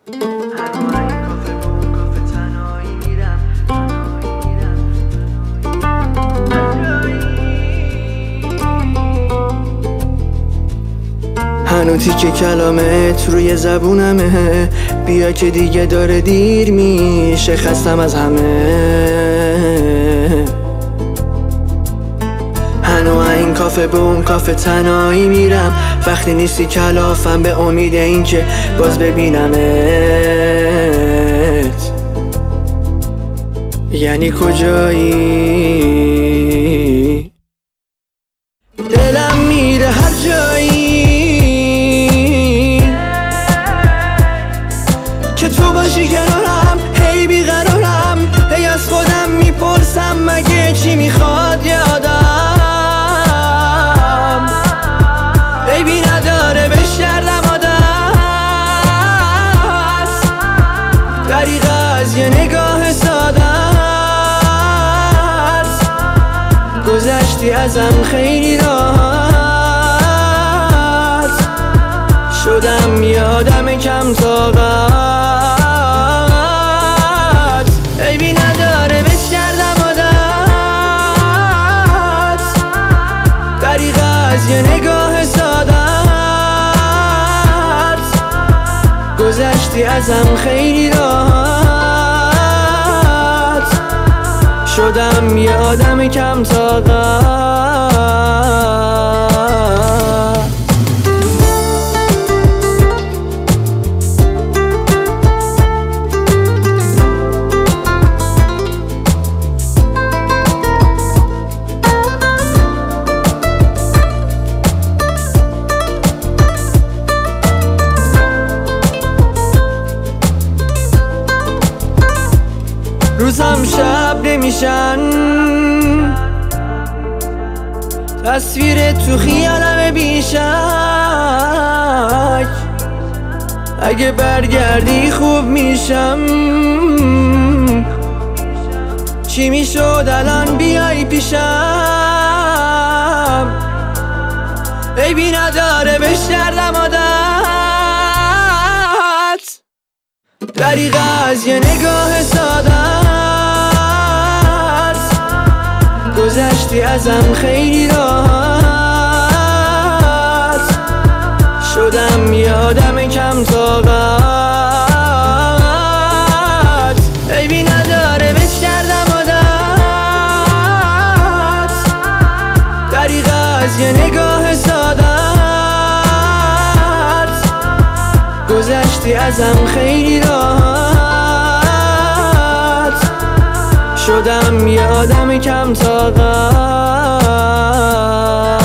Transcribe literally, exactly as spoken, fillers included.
هنو تیکه کلامت روی زبونمه، بیا که دیگه داره دیر میشه، خستم از همه. هنو این کافه به اون کافه تنهایی میرم، وقتی نیستی کلافم به امید این که باز ببینمت. یعنی کجایی؟ دلم میره هر جایی که تو باشی کنارم، هی بیقرارم، هی از خودم میپرسم مگه چی میخواد یادم. عیبی نداره بهش کردم عادت، غریق از یه نگاه ساده است. گذشتی ازم خیلی راحت، شدم یه آدم کم طاقت. عیبی نداره بهش کردم عادت، غریق از یه نگاه ساده است. گذشتی ازم خیلی راحت، شدم یه آدم کم طاقت. روزم شب نمیشن، تصویر تو خیالم بیشک. اگه برگردی خوب میشم، چی میشد الان بیای پیشم. عیبی نداره بهش کردم عادت، غریق از یه نگاه ساده است. گذشتی ازم خیلی راحت، شدم یه آدم کم طاقت. عیبی نداره بهش کردم عادت، غریق از یه نگاه ساده است. گذشتی ازم خیلی راحت، شدم یه آدم کم طاقت.